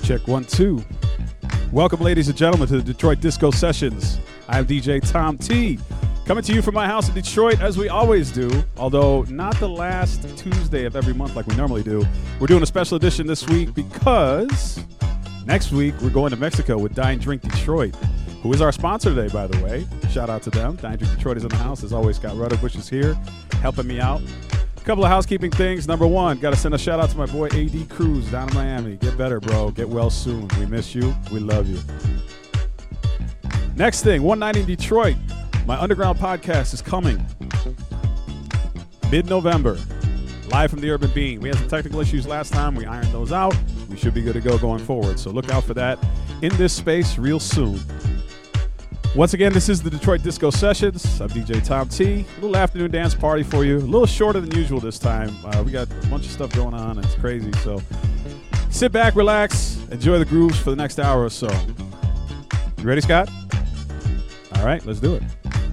Check 1, 2. Welcome, ladies and gentlemen, to the Detroit Disco Sessions. I'm DJ Tom T, coming to you from my house in Detroit, as we always do, although not the last Tuesday of every month like we normally do. We're doing a special edition this week because next week we're going to Mexico with Dine Drink Detroit, who is our sponsor today, by the way. Shout out to them. Dine Drink Detroit is in the house. As always, Scott Rudderbush is here helping me out. A couple of housekeeping things. Number one, got to send a shout out to my boy AD Cruz down in Miami. Get better, bro. Get well soon. We miss you. We love you. Next thing, 190 Detroit. My underground podcast is coming mid-November, live from the Urban Bean. We had some technical issues last time. We ironed those out. We should be good to go going forward. So look out for that in this space real soon. Once again, this is the Detroit Disco Sessions. I'm DJ Tom T. A little afternoon dance party for you. A little shorter than usual this time. We got a bunch of stuff going on, and it's crazy. So sit back, relax, enjoy the grooves for the next hour or so. You ready, Scott? All right, let's do it.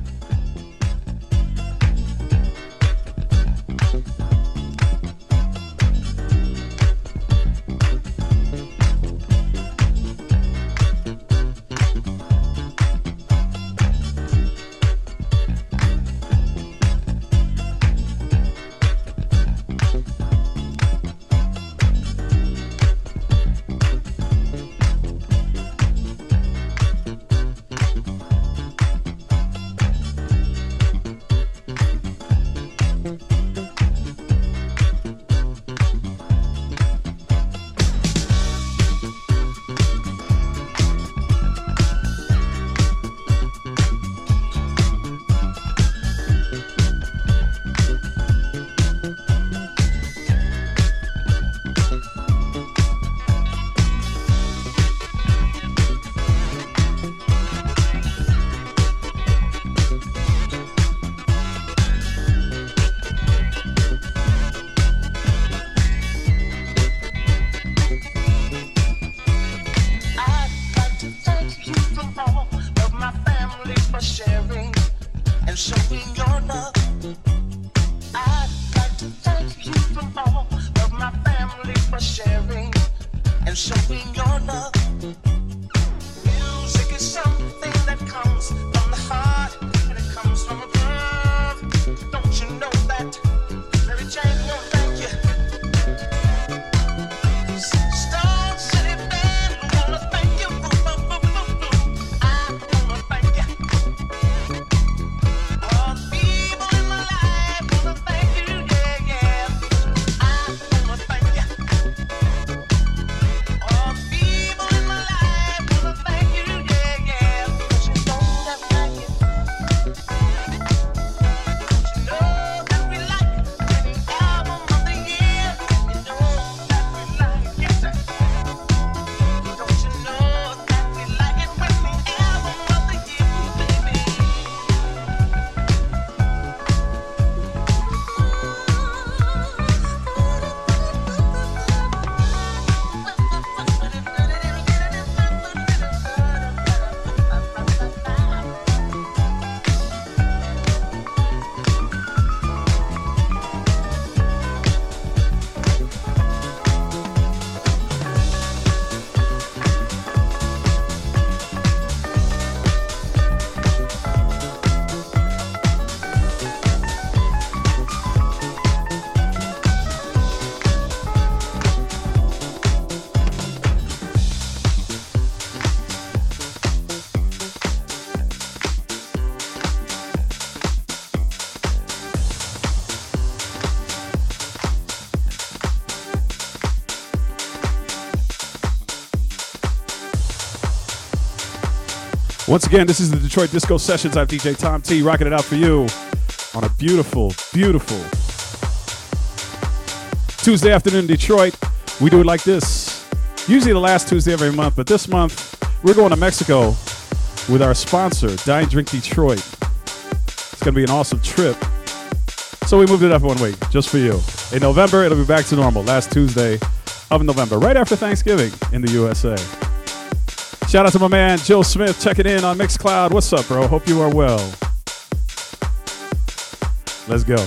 Once again, this is the Detroit Disco Sessions. I'm DJ Tom T, rocking it out for you on a beautiful, beautiful Tuesday afternoon in Detroit. We do it like this, usually the last Tuesday of every month, but this month we're going to Mexico with our sponsor, Dine Drink Detroit. It's going to be an awesome trip. So we moved it up 1 week just for you. In November, it'll be back to normal, last Tuesday of November, right after Thanksgiving in the USA. Shout out to my man, Joe Smith, checking in on Mixcloud. What's up, bro? Hope you are well. Let's go.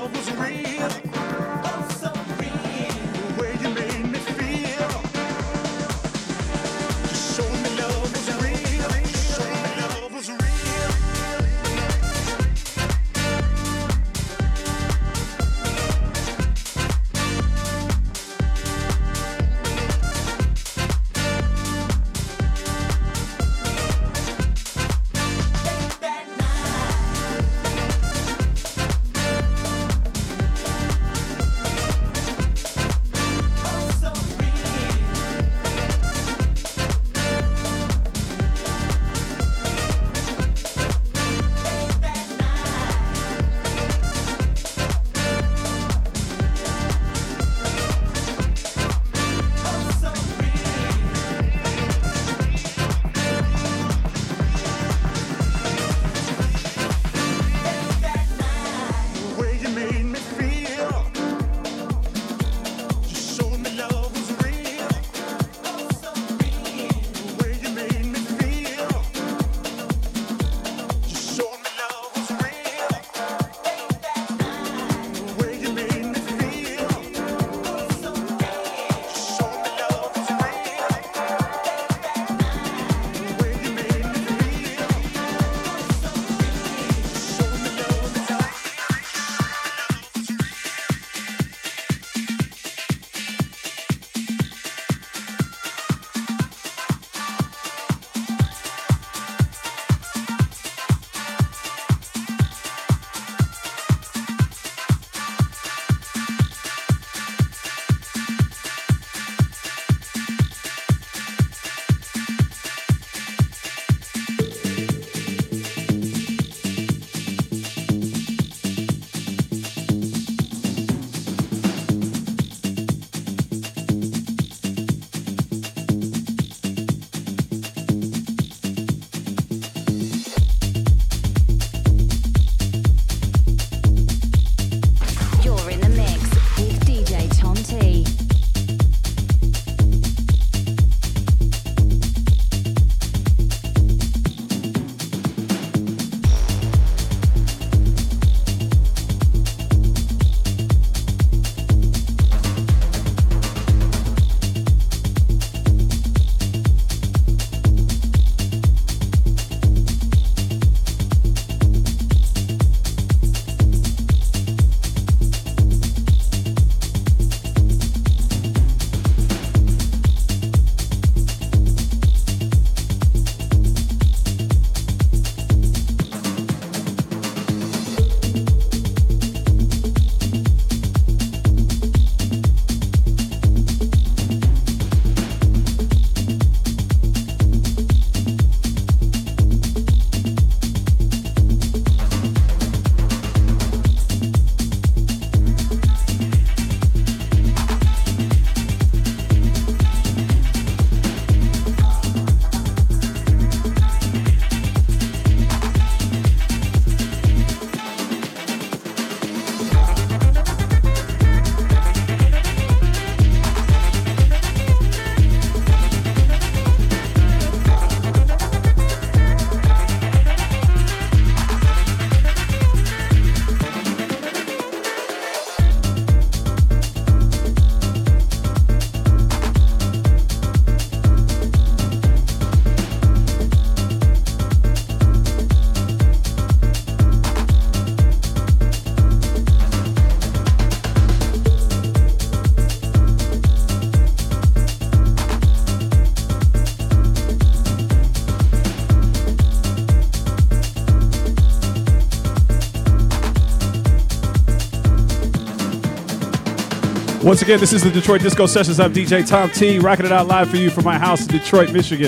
Once again, this is the Detroit Disco Sessions. I'm DJ Tom T, rocking it out live for you from my house in Detroit, Michigan.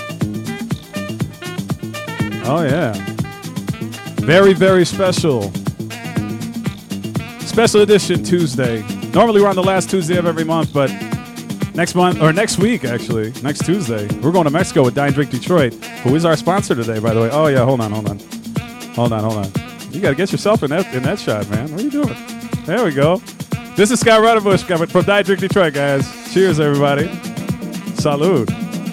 Oh, yeah. Very, very special. Special edition Tuesday. Normally we're on the last Tuesday of every month, but next month, or next week, actually, next Tuesday, we're going to Mexico with Dine Drink Detroit, who is our sponsor today, by the way. Oh, yeah, hold on. You got to get yourself in that shot, man. What are you doing? There we go. This is Scott Rutherbush coming from Dine Drink Detroit, guys. Cheers, everybody. Salud.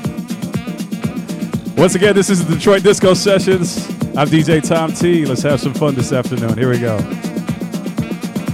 Once again, this is the Detroit Disco Sessions. I'm DJ Tom T. Let's have some fun this afternoon. Here we go.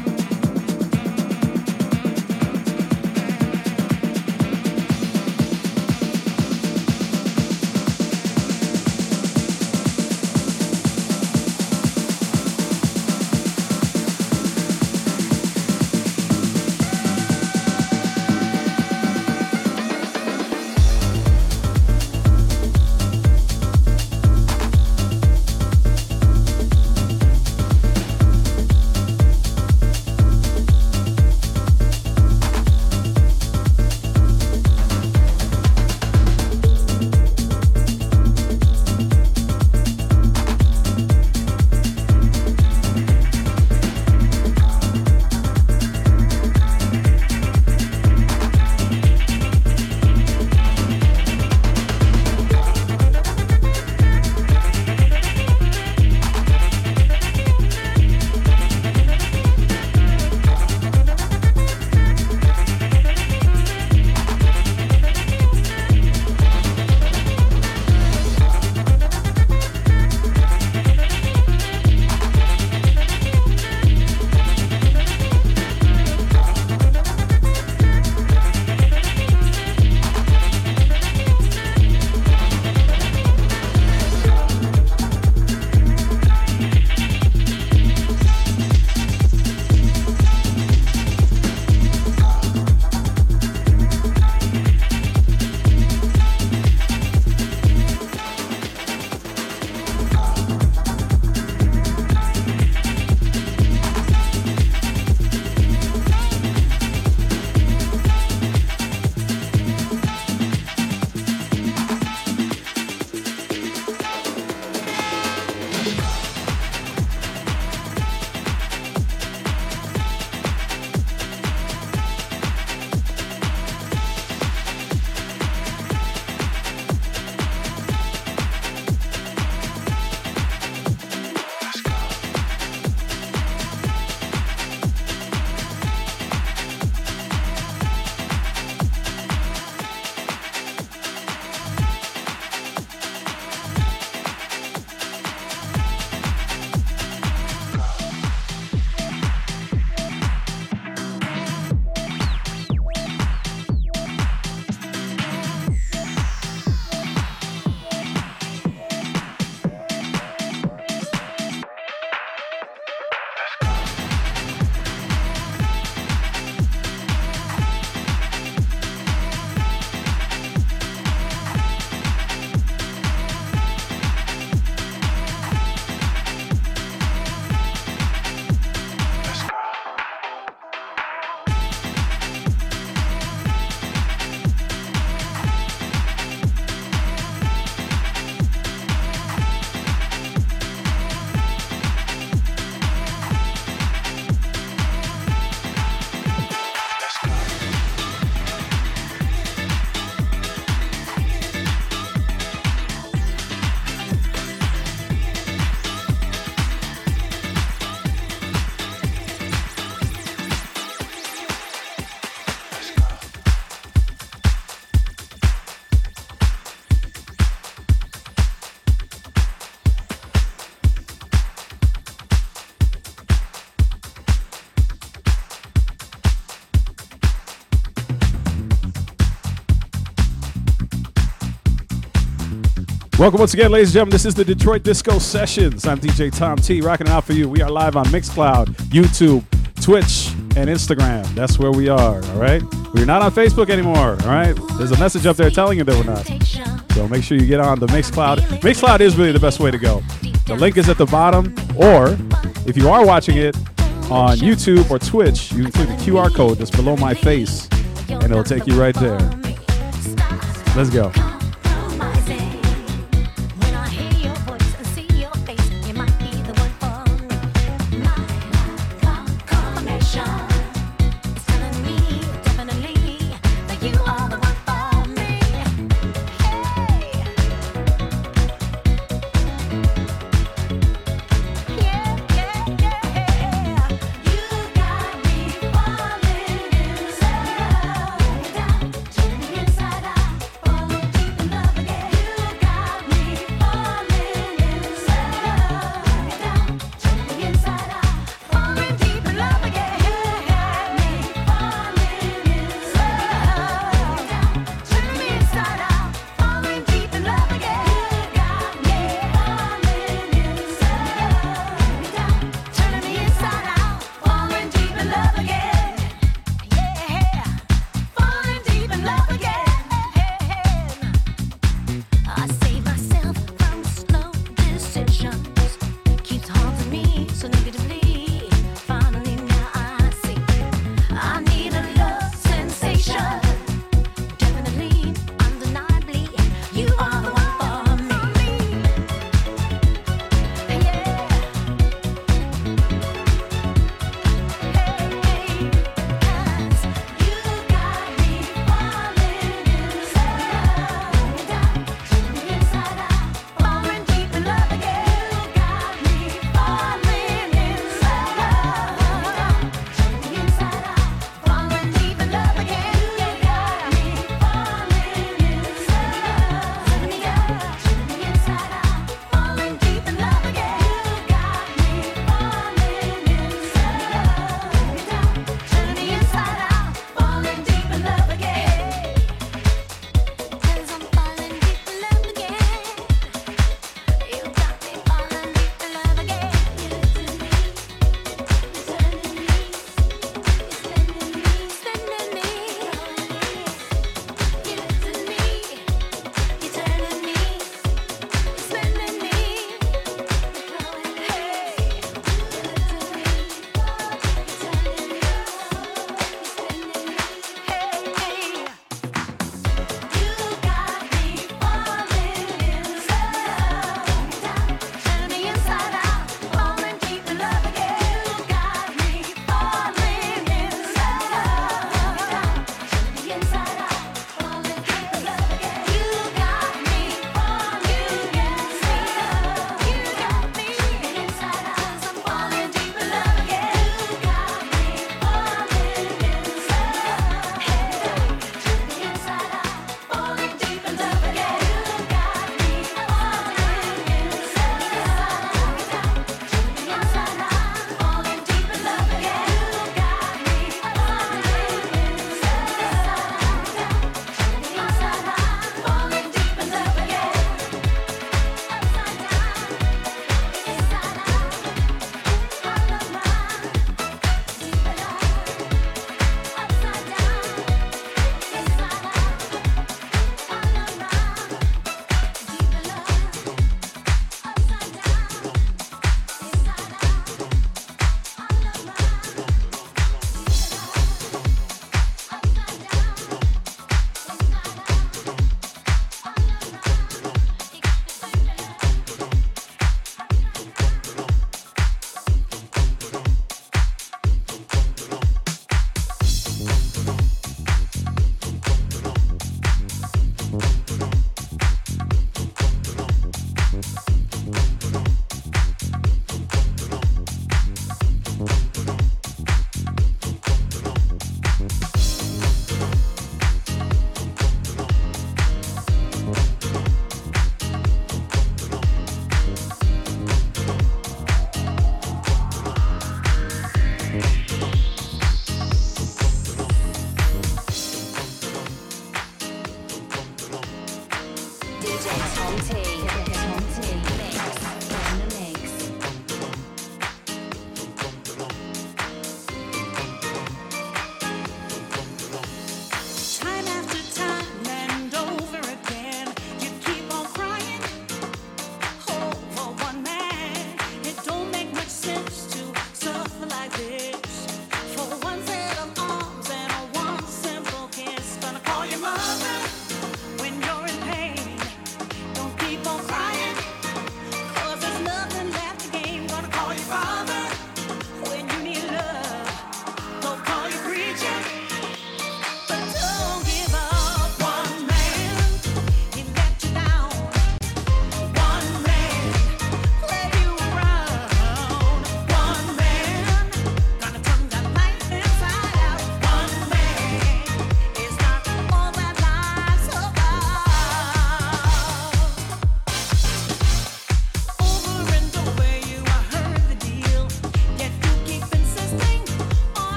Welcome once again, ladies and gentlemen. This is the Detroit Disco Sessions. I'm DJ Tom T, rocking it out for you. We are live on Mixcloud, YouTube, Twitch, and Instagram. That's where we are, all right? We're not on Facebook anymore, all right? There's a message up there telling you that we're not. So make sure you get on the Mixcloud. Mixcloud is really the best way to go. The link is at the bottom, or if you are watching it on YouTube or Twitch, you can click the QR code that's below my face, and it'll take you right there. Let's go. Inside out,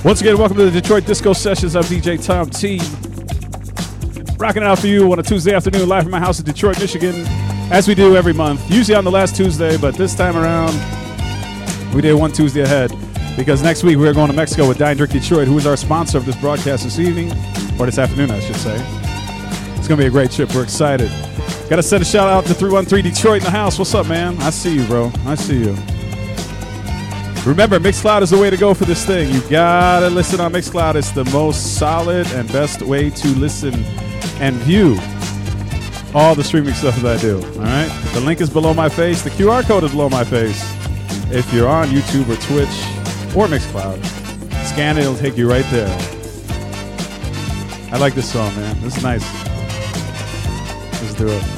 Once again, welcome to the Detroit Disco Sessions. I'm DJ Tom T. Rocking it out for you on a Tuesday afternoon live from my house in Detroit, Michigan, as we do every month. Usually on the last Tuesday, but this time around, we did one Tuesday ahead because next week we're going to Mexico with Dine Drink Detroit, who is our sponsor of this broadcast this evening, or this afternoon, I should say. It's going to be a great trip. We're excited. Got to send a shout out to 313 Detroit in the house. What's up, man? I see you, bro. I see you. Remember, Mixcloud is the way to go for this thing. You gotta listen on Mixcloud. It's the most solid and best way to listen and view all the streaming stuff that I do. All right? The link is below my face. The QR code is below my face. If you're on YouTube or Twitch or Mixcloud, scan it. It'll take you right there. I like this song, man. This is nice. Let's do it.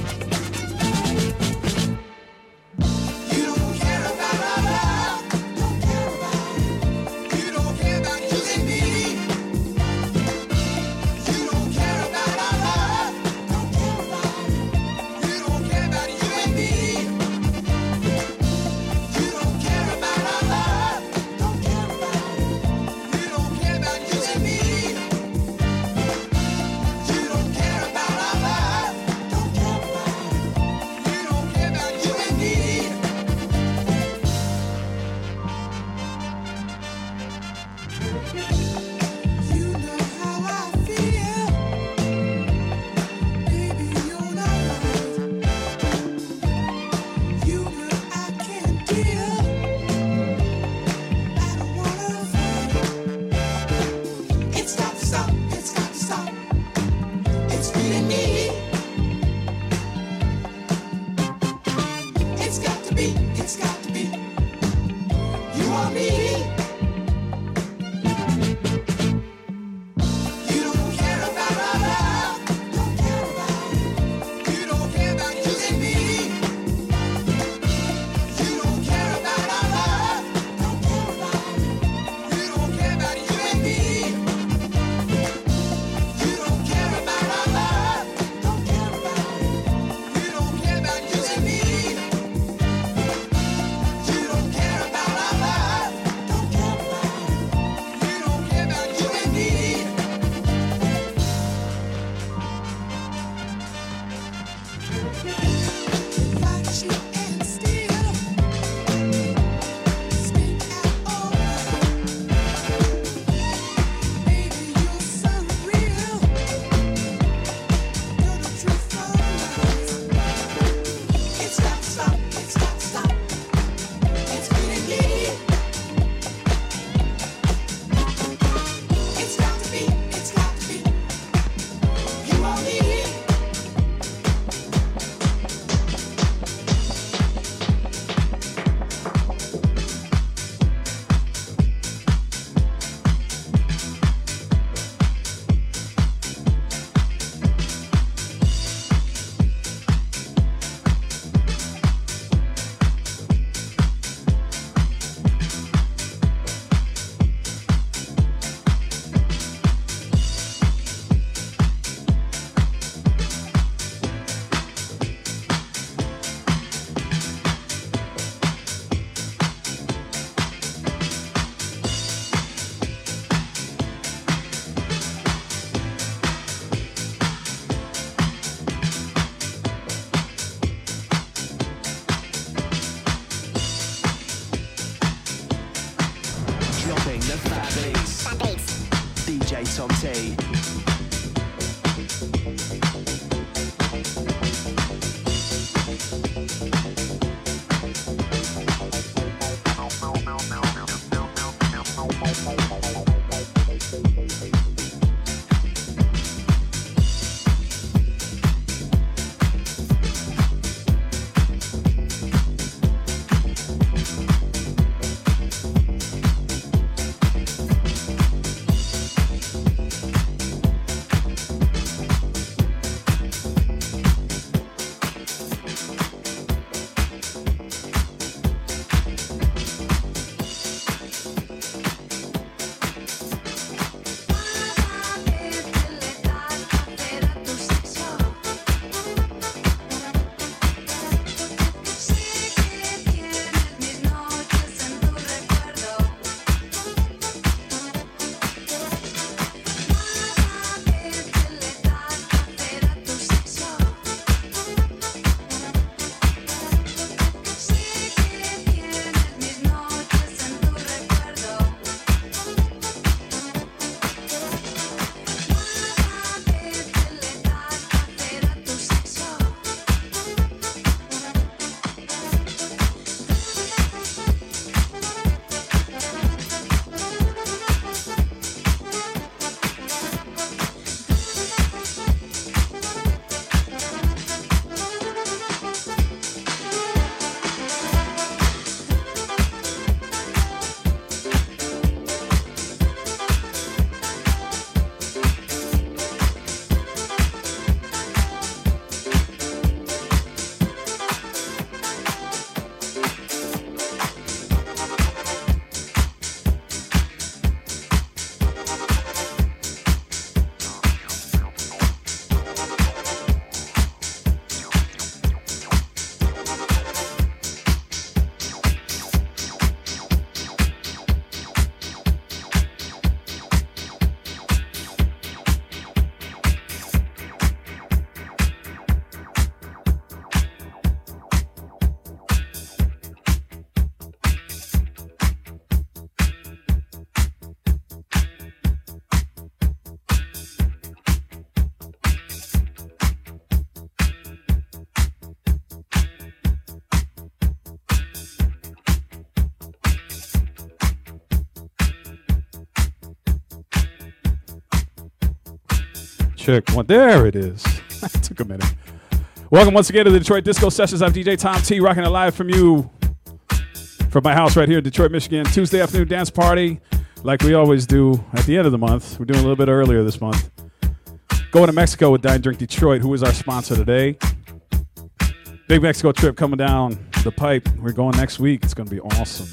Check one. There it is. It took a minute. Welcome once again to the Detroit Disco Sessions. I'm DJ Tom T, rocking it live from you, from my house right here in Detroit, Michigan. Tuesday afternoon dance party, like we always do at the end of the month. We're doing a little bit earlier this month. Going to Mexico with Dine Drink Detroit, who is our sponsor today. Big Mexico trip coming down the pipe. We're going next week. It's going to be awesome.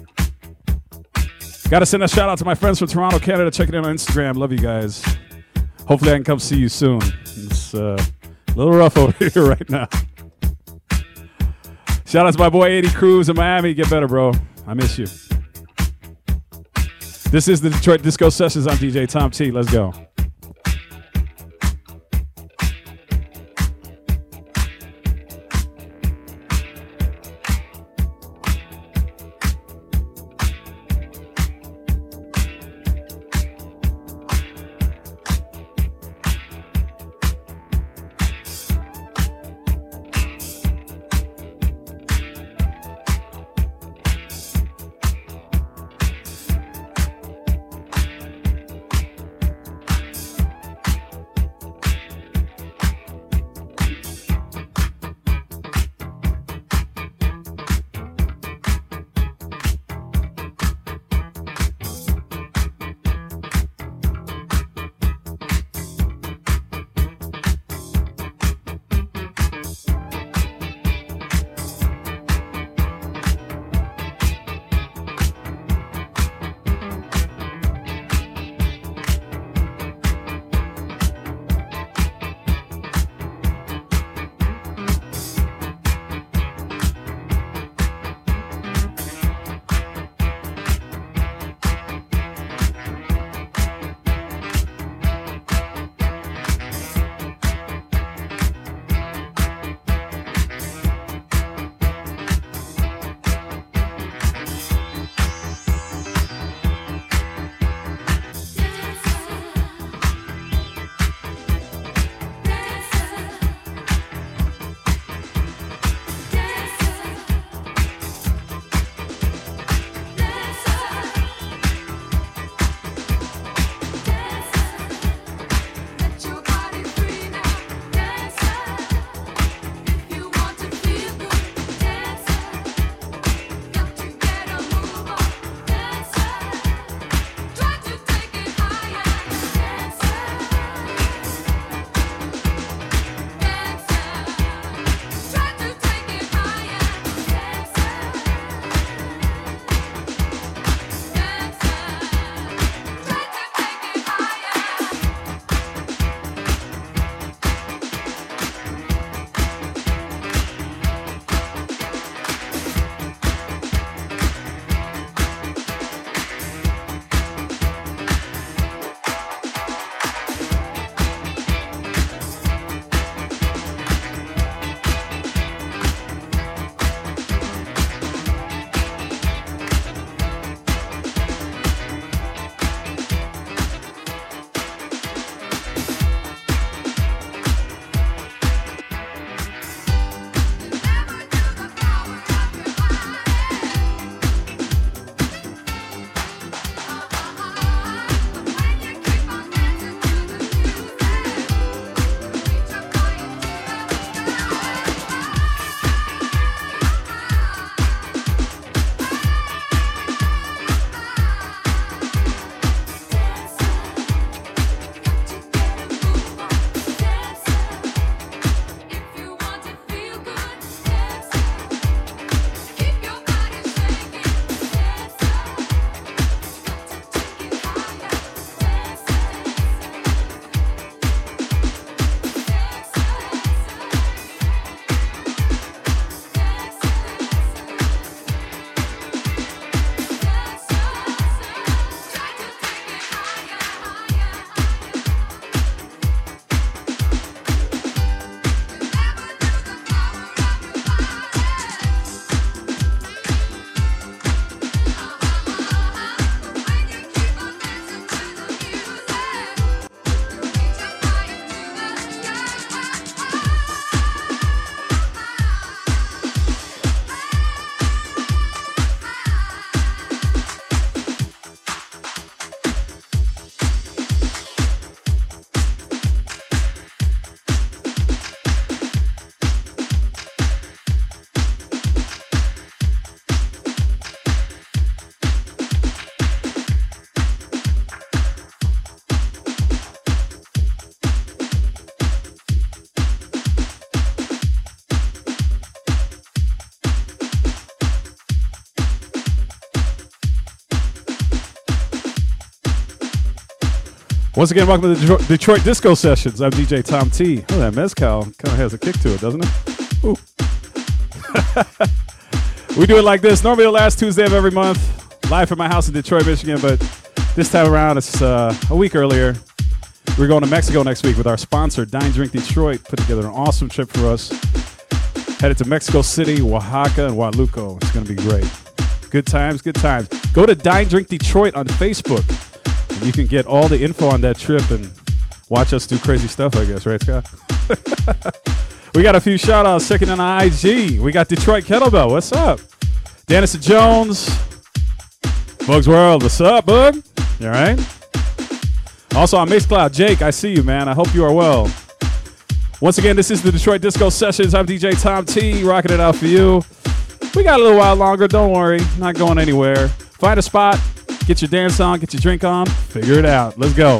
Got to send a shout out to my friends from Toronto, Canada. Check it out on Instagram. Love you guys. Hopefully I can come see you soon. It's a little rough over here right now. Shout out to my boy Eddie Cruz in Miami. Get better, bro. I miss you. This is the Detroit Disco Sessions. I'm DJ Tom T. Let's go. Once again, welcome to the Detroit Disco Sessions. I'm DJ Tom T. Oh, that mezcal kind of has a kick to it, doesn't it? Ooh. We do it like this. Normally the last Tuesday of every month, live from my house in Detroit, Michigan, but this time around it's a week earlier. We're going to Mexico next week with our sponsor, Dine Drink Detroit. Put together an awesome trip for us. Headed to Mexico City, Oaxaca, and Huatulco. It's going to be great. Good times, good times. Go to Dine Drink Detroit on Facebook. You can get all the info on that trip and watch us do crazy stuff, I guess, right, Scott? We got a few shout-outs checking in on IG. We got Detroit Kettlebell. What's up? Dennis Jones. Bug's World. What's up, Bug? You all right? Also on Mixcloud, Jake, I see you, man. I hope you are well. Once again, this is the Detroit Disco Sessions. I'm DJ Tom T, rocking it out for you. We got a little while longer. Don't worry. Not going anywhere. Find a spot. Get your dance on, get your drink on, figure it out. Let's go.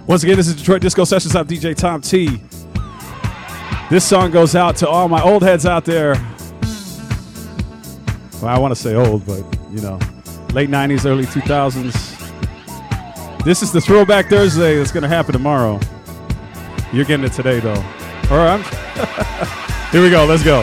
Once again, this is Detroit Disco Sessions. I'm DJ Tom T. This song goes out to all my old heads out there. Well, I want to say old, but, you know, late 90s, early 2000s. This is the Throwback Thursday that's going to happen tomorrow. You're getting it today, though. All right. Here we go. Let's go.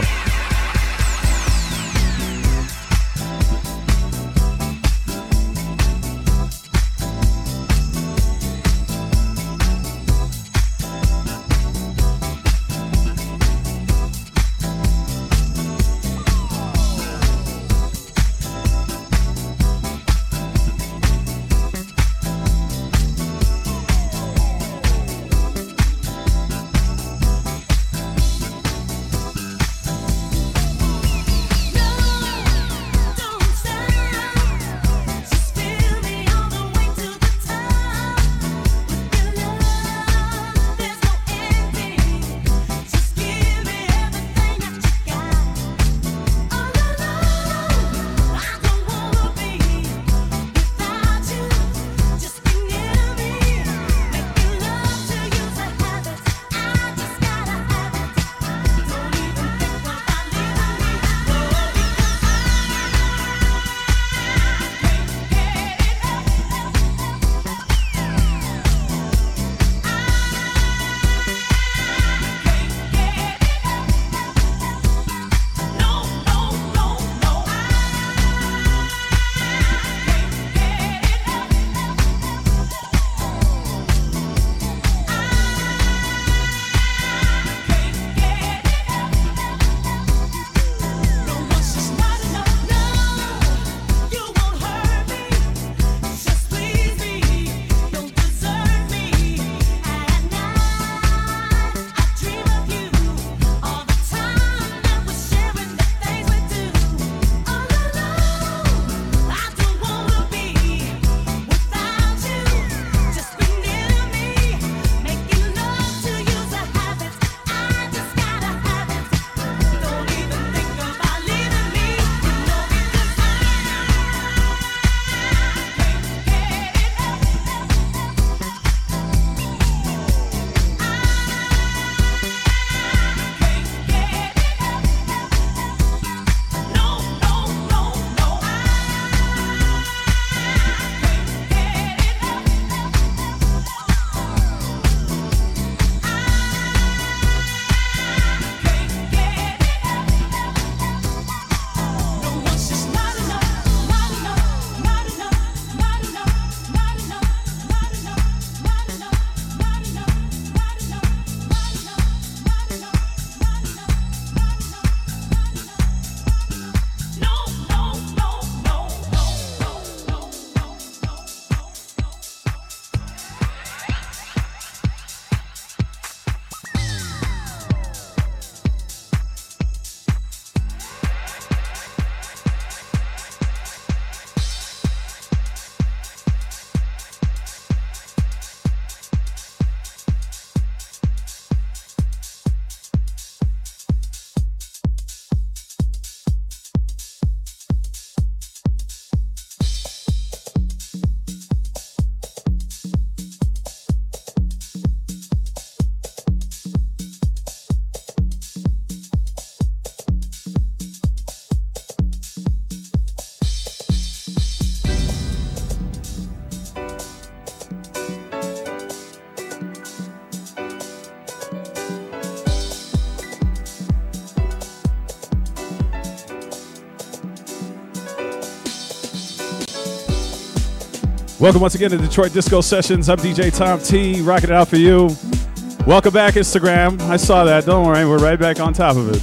Welcome once again to Detroit Disco Sessions. I'm DJ Tom T, rocking it out for you. Welcome back, Instagram. I saw that. Don't worry, we're right back on top of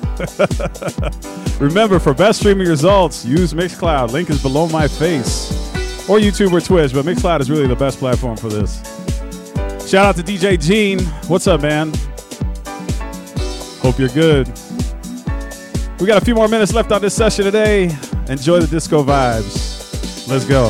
it. Remember, for best streaming results, use Mixcloud. Link is below my face. Or YouTube or Twitch, but Mixcloud is really the best platform for this. Shout out to DJ Gene. What's up, man? Hope you're good. We got a few more minutes left on this session today. Enjoy the disco vibes. Let's go.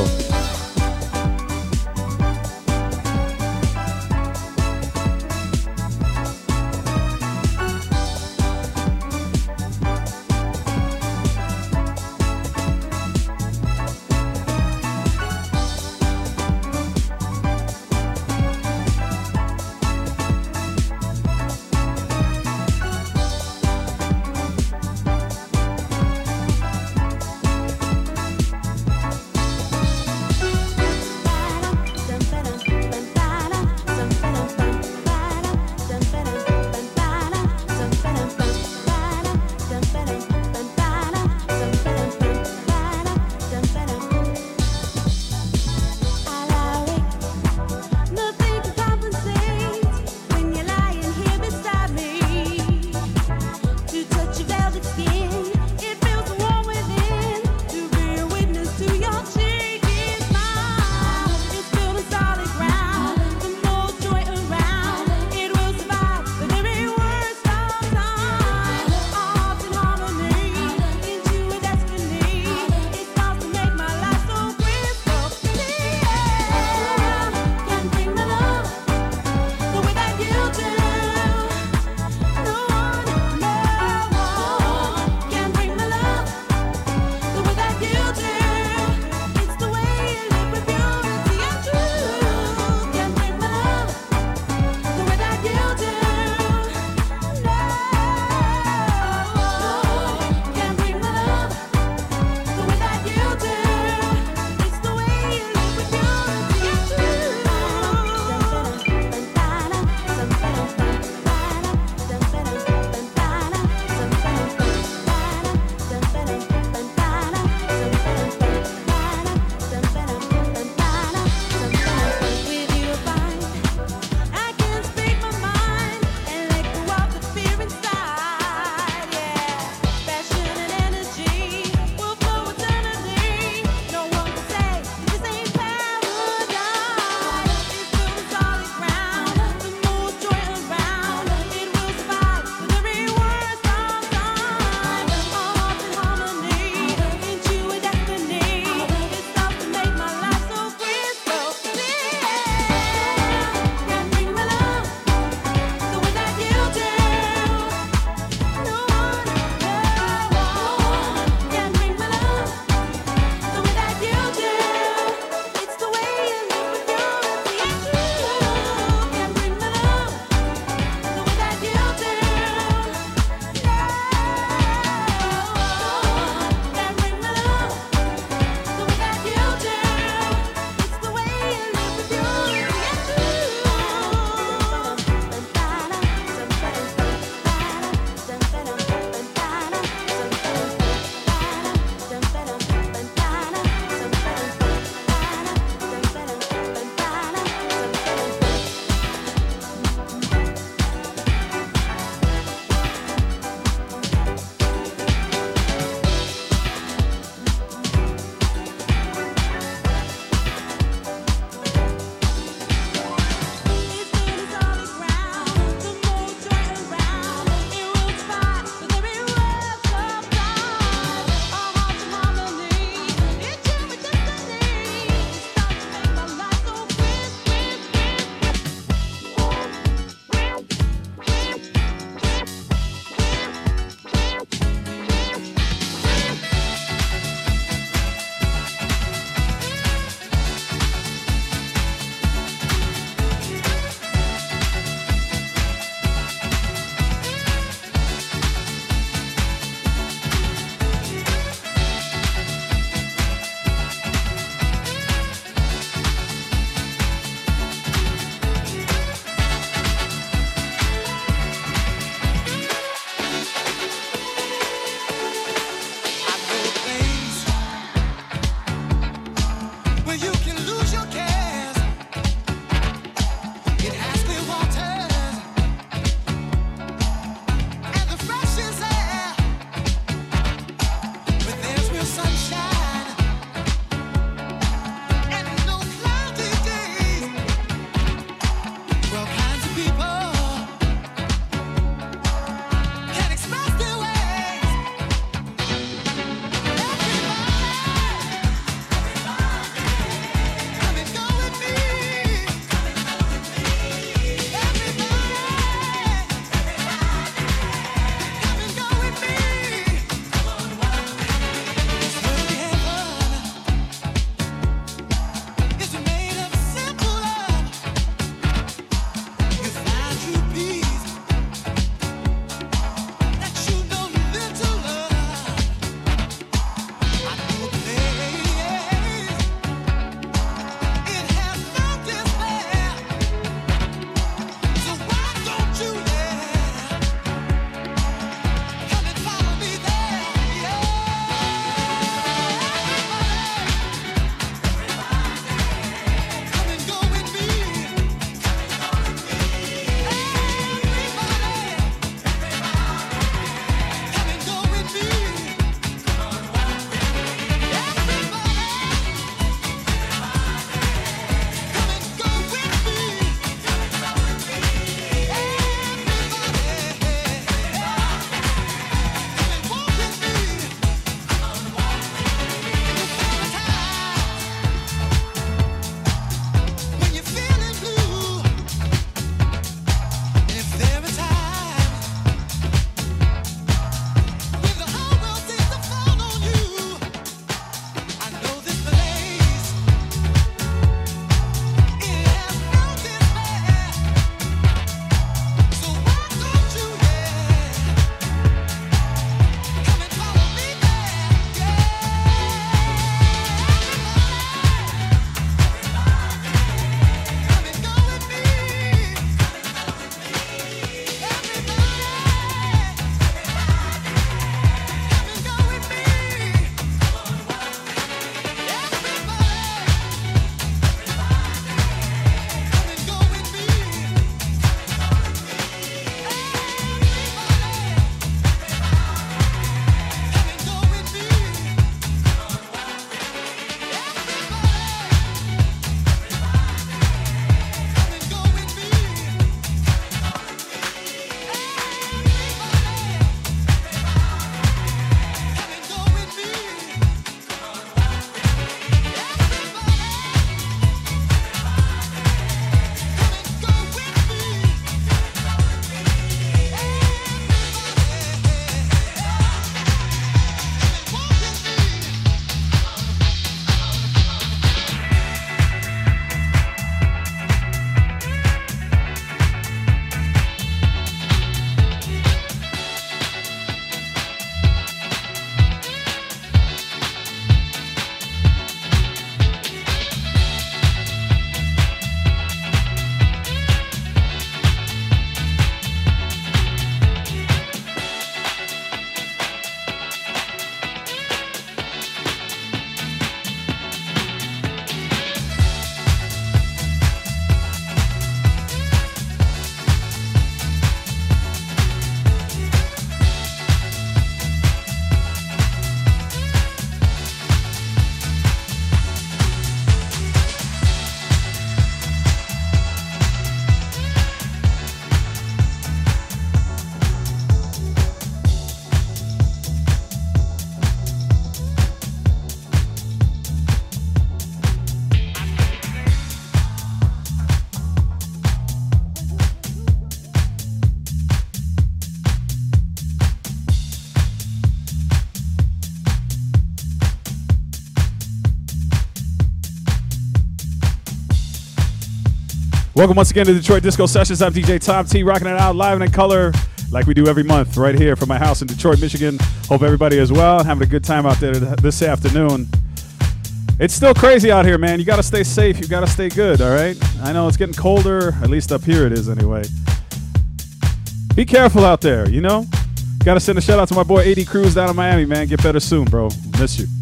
Welcome once again to Detroit Disco Sessions. I'm DJ Tom T, rocking it out live and in color like we do every month right here from my house in Detroit, Michigan. Hope everybody is well and having a good time out there this afternoon. It's still crazy out here, man. You got to stay safe. You got to stay good, all right? I know it's getting colder. At least up here it is anyway. Be careful out there, you know? Got to send a shout out to my boy AD Cruz down in Miami, man. Get better soon, bro. Miss you.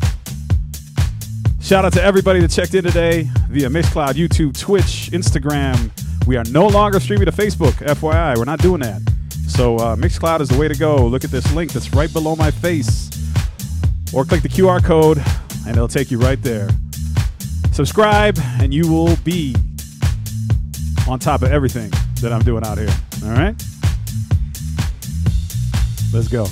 Shout out to everybody that checked in today via Mixcloud, YouTube, Twitch, Instagram. We are no longer streaming to Facebook, FYI. We're not doing that. So Mixcloud is the way to go. Look at this link that's right below my face. Or click the QR code, and it'll take you right there. Subscribe, and you will be on top of everything that I'm doing out here. All right? Let's go.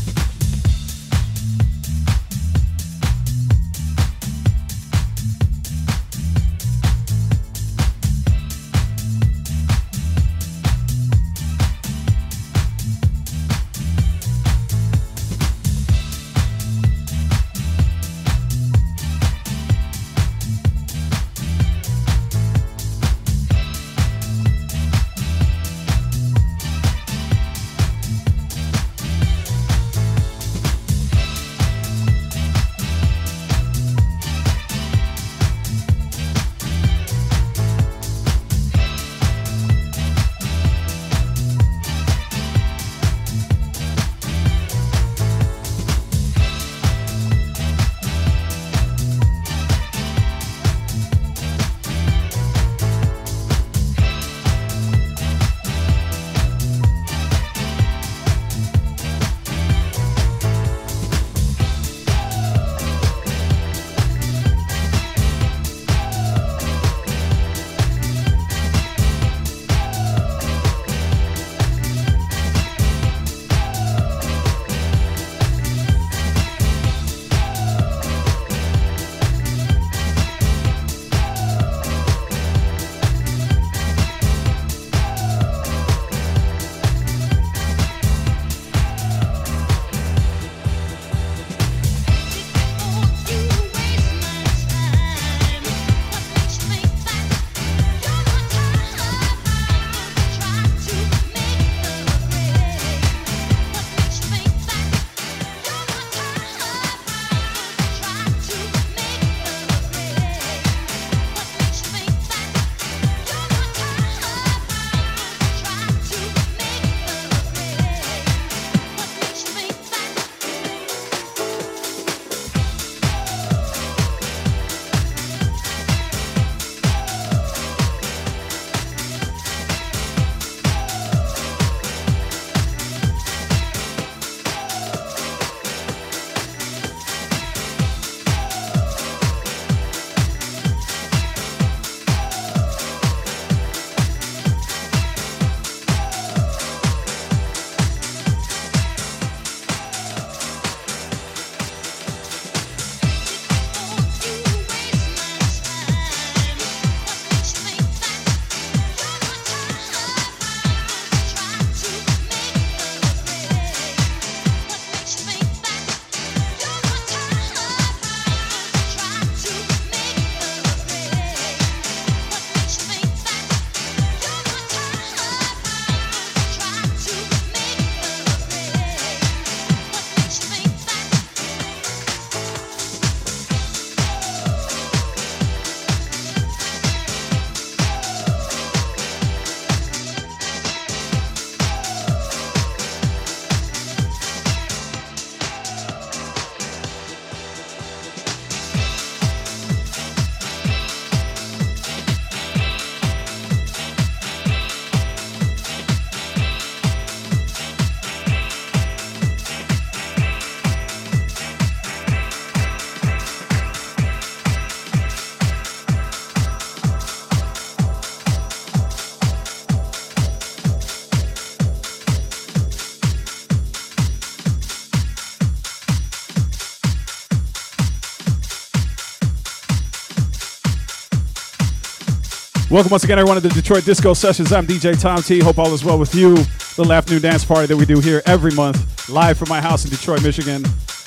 Welcome once again, everyone, to the Detroit Disco Sessions. I'm DJ Tom T. Hope all is well with you. Little afternoon dance party that we do here every month, live from my house in Detroit, Michigan.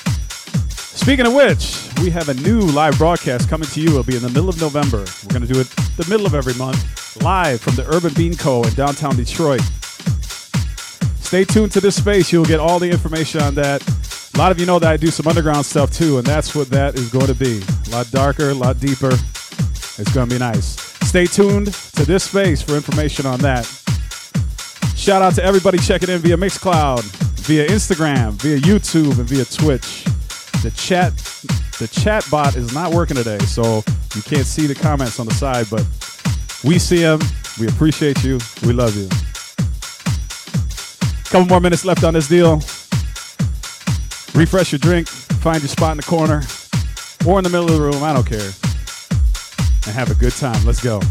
Speaking of which, we have a new live broadcast coming to you. It'll be in the middle of November. We're going to do it the middle of every month. live from the Urban Bean Co. in downtown Detroit. Stay tuned to this space. You'll get all the information on that. A lot of you know that I do some underground stuff too, and that's what that is going to be. A lot darker, a lot deeper. It's going to be nice. Stay tuned to this space for information on that. Shout out to everybody checking in via Mixcloud, via Instagram, via YouTube, and via Twitch. The chat bot is not working today, so you can't see the comments on the side, but we see them. We appreciate you. We love you. Couple more minutes left on this deal. Refresh your drink, find your spot in the corner, or in the middle of the room, I don't care, and have a good time. Let's go.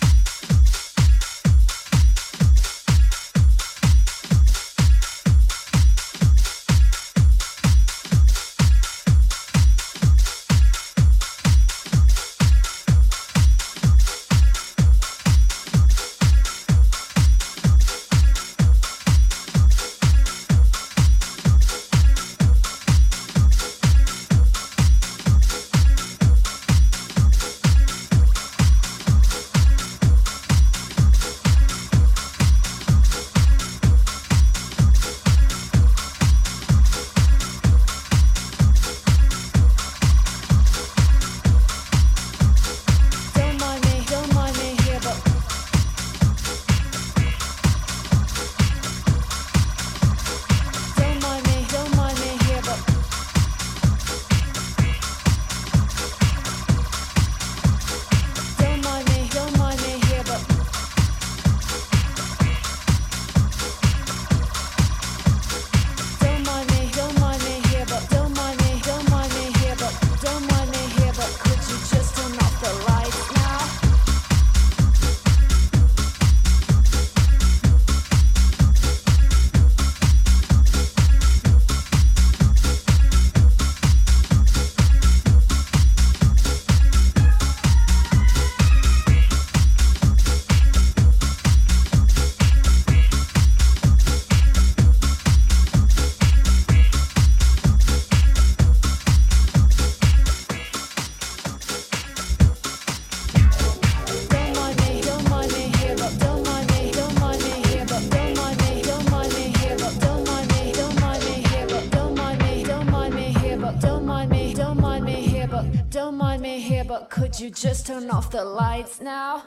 Could you just turn off the lights now?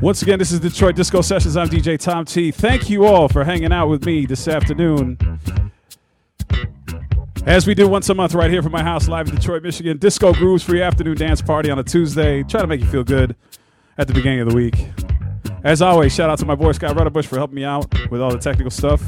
Once again, this is Detroit Disco Sessions. I'm DJ Tom T. Thank you all for hanging out with me this afternoon. As we do once a month right here from my house live in Detroit, Michigan, Disco Grooves free afternoon dance party on a Tuesday. Try to make you feel good at the beginning of the week. As always, shout out to my boy Scott Rutterbush for helping me out with all the technical stuff.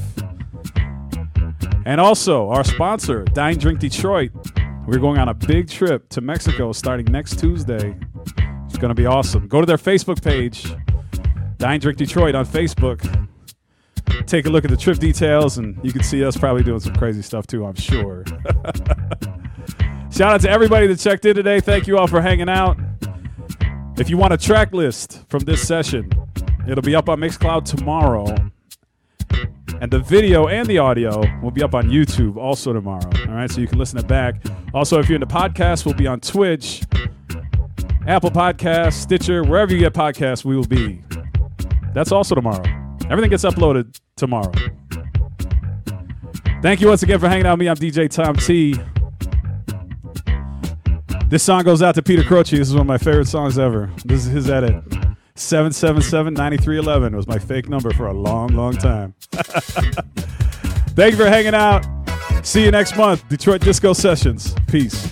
And also, our sponsor, Dine Drink Detroit. We're going on a big trip to Mexico starting next Tuesday. It's going to be awesome. Go to their Facebook page, Dine Drink Detroit on Facebook. Take a look at the trip details, and you can see us probably doing some crazy stuff too, I'm sure. Shout out to everybody that checked in today. Thank you all for hanging out. If you want a track list from this session, it'll be up on Mixcloud tomorrow. And the video and the audio will be up on YouTube also tomorrow. All right, so you can listen it back. Also, if you're into podcasts, we'll be on Twitch, Apple Podcasts, Stitcher, wherever you get podcasts, we will be. That's also tomorrow. Everything gets uploaded tomorrow. Thank you once again for hanging out with me. I'm DJ Tom T. This song goes out to Peter Croce. This is one of my favorite songs ever. This is his edit. 777-9311 was my fake number for a long, long time. Thank you for hanging out. See you next month. Detroit Disco Sessions. Peace.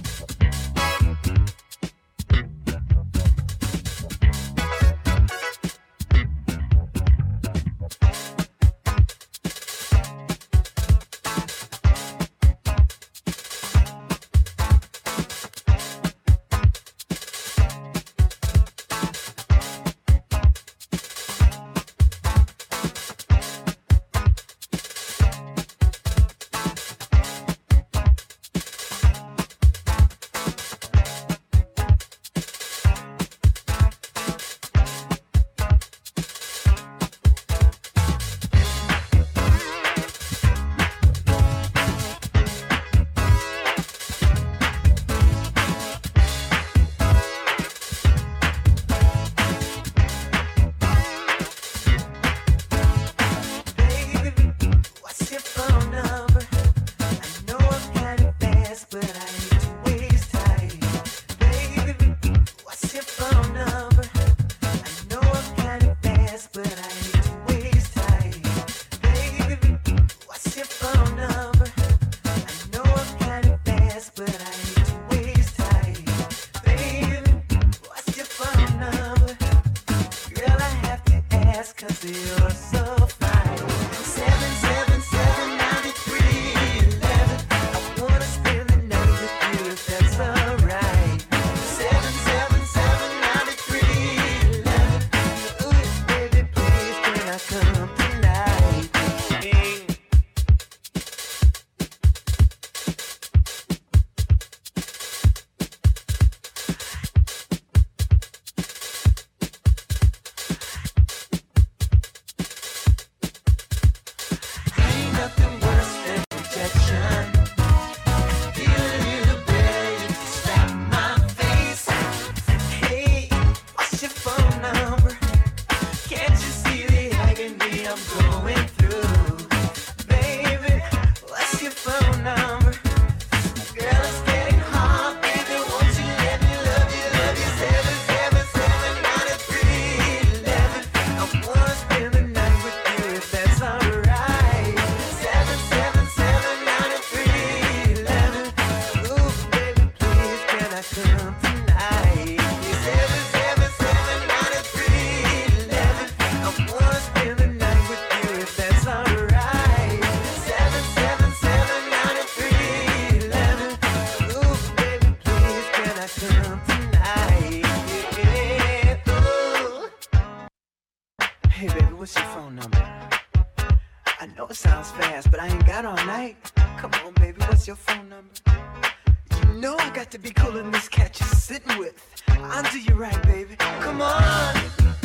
what's your phone number? I know it sounds fast, but I ain't got all night. Come on, baby, what's your phone number? You know I got to be cooler than this cat you're sitting with. I'll do you right, baby. Come on.